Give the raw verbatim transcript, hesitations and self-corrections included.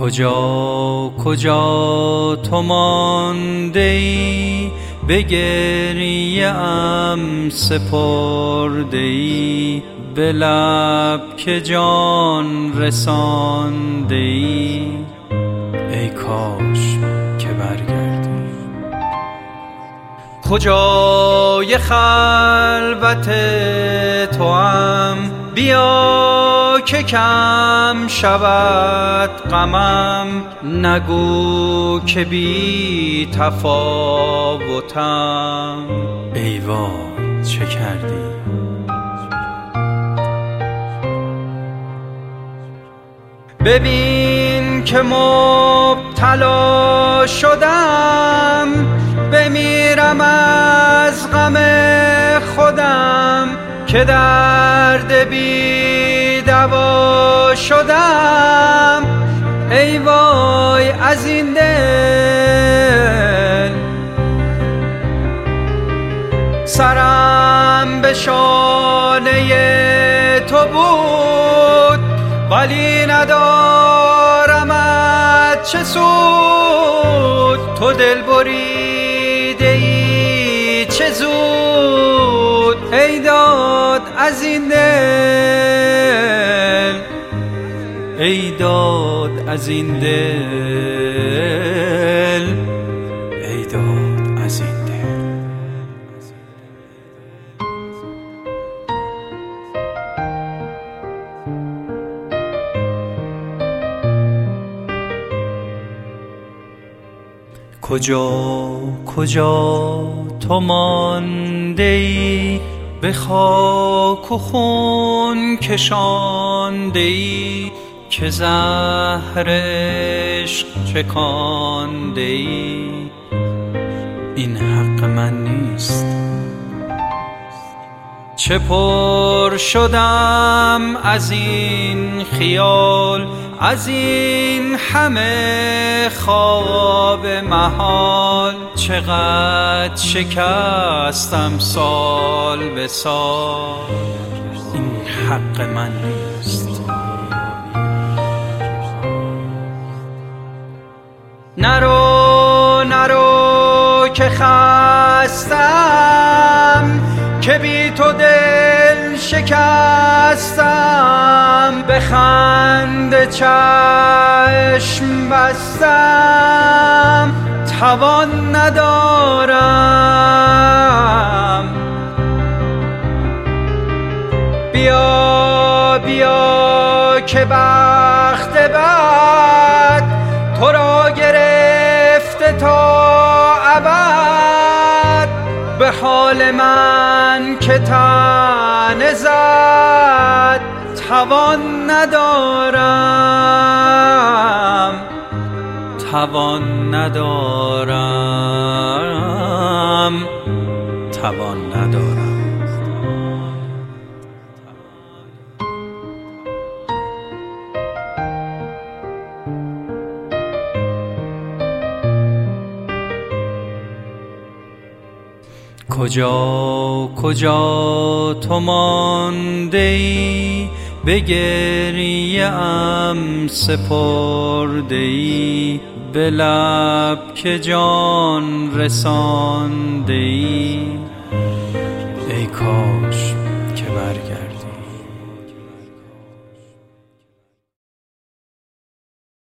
کجا کجا تو مانده ای، به گریه ام سپرده ای، به لب که جان رسانده ای. ای کاش که برگردی. کجای خلوت توام، بیا که کم شود غمم، نگو که بی تفاوتم. ای وای چه کردی؟ ببین که مبتلا شدم، بمیرم از غم خودم، که درد بی دوا شدم. ای وای از این دل، سرم به شانه تو بود، ولی ندارمت چه سود. تو دل بریده ای چه زود، ای داد از این دل، ای داد از این دل، ای داد از این دل. کجا کجا تو مانده ای، به خاک و خون کشانده ای، که زهر عشق چکانده ای. این حق من نیست. چه پر شدم از این خیال، از این همه خواب محال، چقدر شکستم سال به سال. این حق من نیست. نرو نرو که خستم، که بی تو دل شکستم. بخند چشم بستم، توان ندارم. بیا بیا که بخت بد تو را گرفته تا ابد، به حال من که طعنه زد، توان ندارم، توان ندارم، توان ندارم. کجا کجا تو مانده ای، به گریه ام سپرده ای، به لب که جان رسانده ای. ای کاش که برگردی.